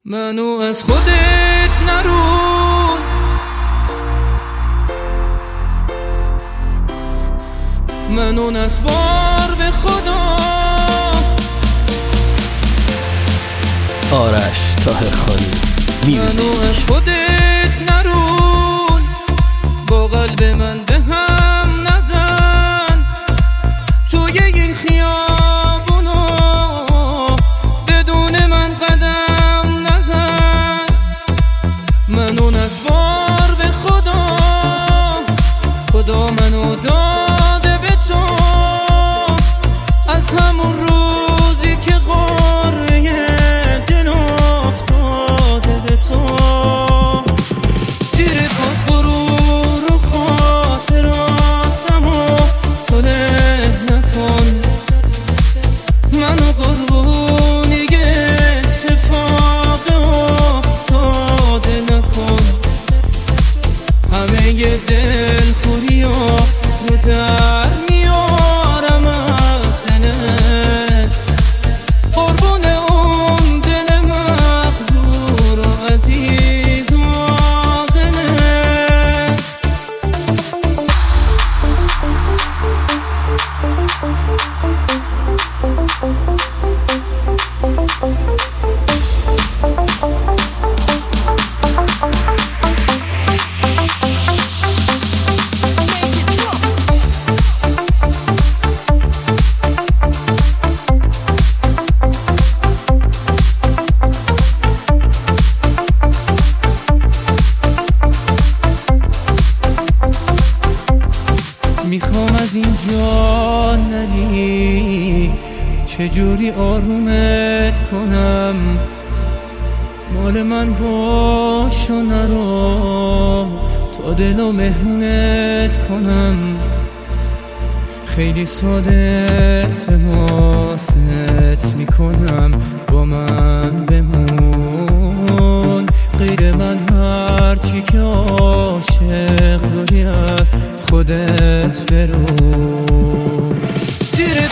منو از خودت نرون، منو نسپار به خدا. آرش طاهرخانی منو از خودت نرون، با قلب من به هم نزن. توی این خیابونو بدون من قدم نزن. منو نسپار به خدا، خدا منو داده به تو. از همون روزی که قاره دل افتاده به تو، زیر پا غرور و خاطراتمو تو له نکن. منو قربونی اتفاق افتاده نکن. همه ی دلخوری‌ها رو در میارم از دلت، قربون اون دل مغرور و عزیز و عاقلت. میخوام از اینجا نری، چجوری آرومت کنم؟ مال من باش و نرو تا دلو مهمونت کنم. خیلی ساده التماست میکنم، با من بمون. غیر من هرچی که عاشق داری از خودت برو. زیر